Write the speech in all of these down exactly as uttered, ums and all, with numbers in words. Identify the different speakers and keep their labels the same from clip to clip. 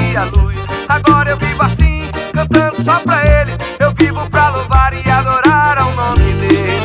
Speaker 1: e a luz. Agora eu vivo assim, cantando só pra Ele. Eu vivo pra louvar e adorar ao nome dEle.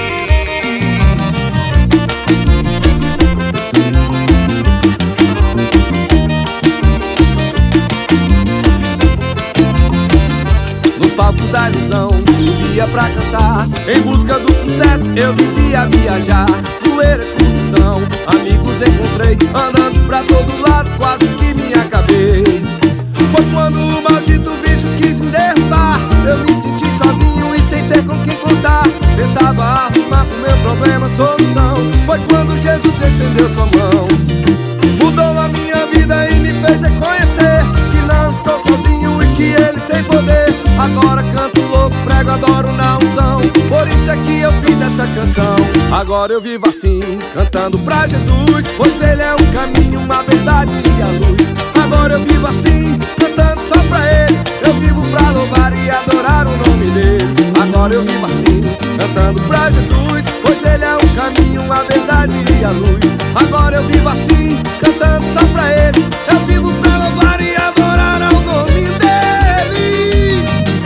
Speaker 2: Nos palcos da ilusão, subia pra cantar. Em busca do sucesso, eu vivia a viajar. Zoeira, corrupção, amigos encontrei, andando pra todo lado, quase que me acabei. Foi quando o maldito vício quis me derrubar. Eu me senti sozinho e sem ter com quem contar. Tentava arrumar pro meu problema solução. Foi quando Jesus estendeu sua mão. Mudou a minha vida e me fez reconhecer que não estou sozinho e que Ele tem poder. Agora canto, louvo, prego, adoro na unção. Por isso é que eu fiz essa canção. Agora eu vivo assim, cantando pra Jesus, pois Ele é o caminho, uma verdade e a luz. Agora eu vivo assim, cantando só pra Ele. Eu vivo pra louvar e adorar o nome dEle. Agora eu vivo assim, cantando pra Jesus, pois Ele é o caminho, a verdade e a luz. Agora eu vivo assim, cantando só pra Ele. Eu vivo pra louvar e adorar ao nome dEle.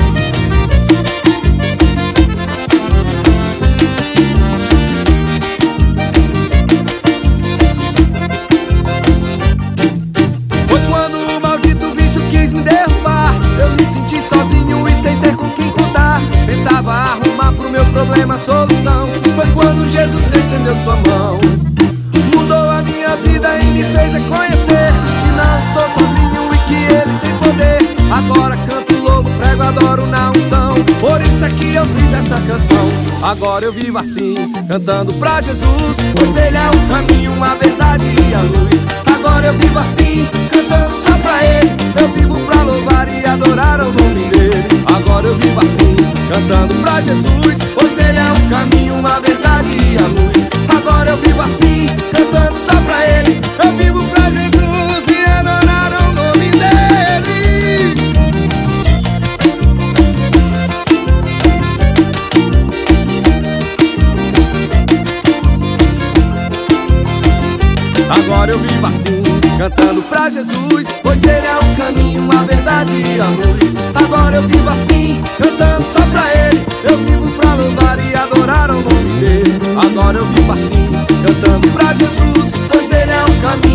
Speaker 2: Foi quando o maldito vício quis me derrubar. Eu me senti sozinho e sem ter com quem contar. Tentava arrumar pro meu problema solução. Foi quando Jesus estendeu sua mão. Mudou a minha vida e me fez reconhecer que não estou sozinho e que Ele tem poder. Agora canto, louvo, prego, adoro na unção. Por isso é que eu fiz essa canção. Agora eu vivo assim, cantando pra Jesus, pois Ele é o caminho, a verdade e a luz. Agora eu vivo assim, cantando só pra Ele. Eu vivo pra louvar e adorar ao nome dEle. Agora eu vivo assim, cantando pra Jesus, pois Ele é o caminho, a verdade e a luz. Agora eu vivo assim, cantando só pra Ele. Eu vivo pra Jesus e adorar ao nome dEle. Agora eu vivo assim, cantando pra Jesus, pois Ele é o caminho, a verdade e a luz. Agora eu vivo assim, cantando só pra Ele. Eu vivo pra louvar e adorar ao nome dEle. Agora eu vivo assim, cantando pra Jesus, pois Ele é o caminho.